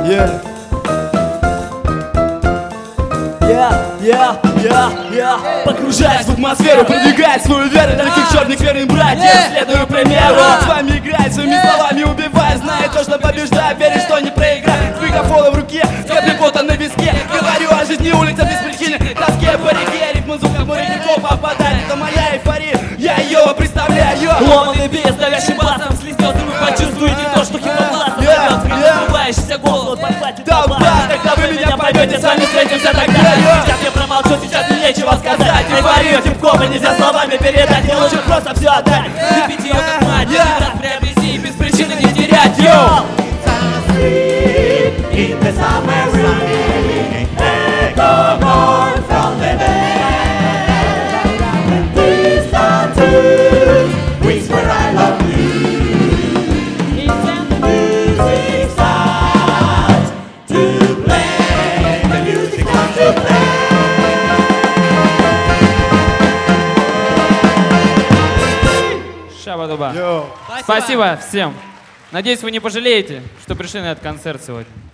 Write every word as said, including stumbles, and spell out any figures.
Yeah. Yeah, yeah, yeah, yeah. Погружаясь в атмосферу, продвигая свою веру, далеких черных верных братьев, следую примеру. С вами играет, своими словами убивая, зная то, что побеждаю, веришь, что не проиграю. С микрофоном в руке, с каплей пота на виске, говорю о жизни улица без причины, тоске по реке, ритм звука мой легко попадает. Это моя эйфория, я ее представляю. Ломаный бис, давящий басом, слизнется, вы почувствуете то, что хип-хоп классно зовет. Забывающийся голос, подхватит толпа. Когда вы меня поймете, с вами встретимся тогда. Сейчас я промолчу, сейчас мне нечего сказать. Эйфорию хип-хопа нельзя словами передать. Мне лучше просто все отдать. Любить ее как мать, раз приобрести, без причины не терять. Йоу! Шабадуба. Спасибо всем. Надеюсь, вы не пожалеете, что пришли на этот концерт сегодня.